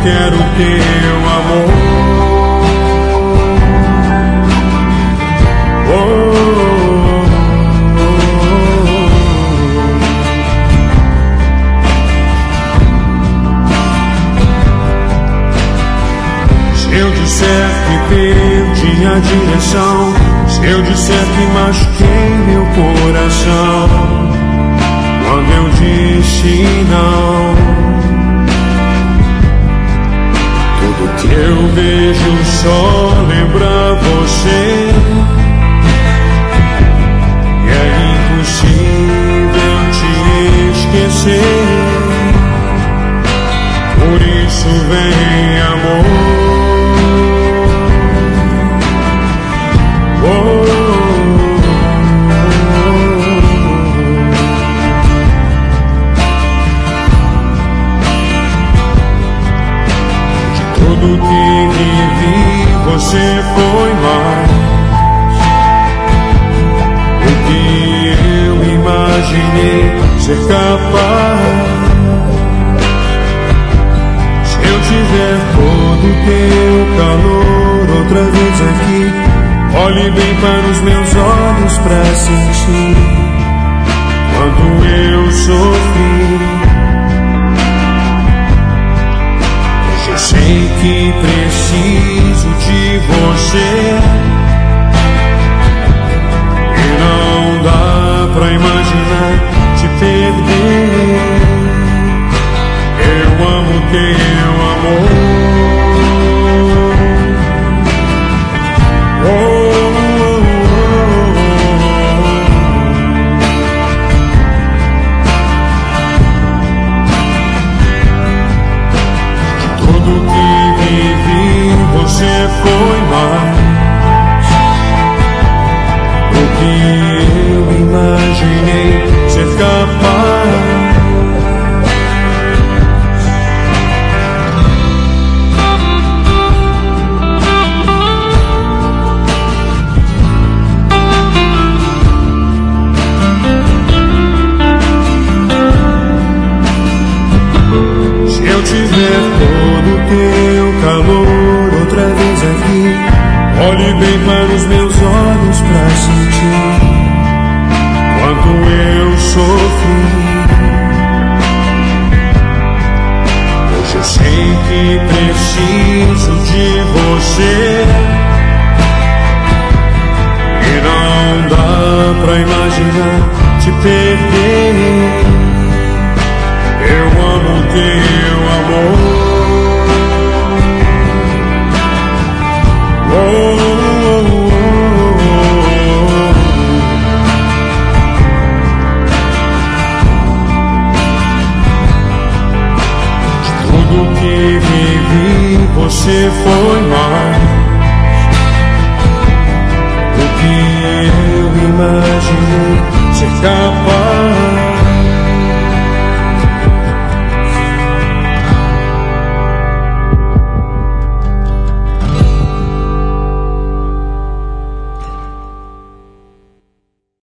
quero teu amor. Se eu disser que perdi a direção, se eu disser que machuquei meu coração, quando eu disse não, tudo que eu vejo só lembra você, e é impossível te esquecer. Por isso vem, amor. Tudo que vivi, você foi mais do que eu imaginei ser capaz. Se eu tiver todo o teu calor outra vez aqui, olhe bem para os meus olhos pra sentir quanto eu sofri. Sei que preciso de você e não dá pra imaginar te perder. Eu amo teu amor. Você foi mais do que eu imaginei ser capaz. Se eu tiver todo o teu calor outra vez aqui, olhe bem para os meus olhos pra sentir quanto eu sofri. Hoje eu sei que preciso de você e não dá pra imaginar te perder. Eu amo teu amor. Tudo que vivi, você foi mais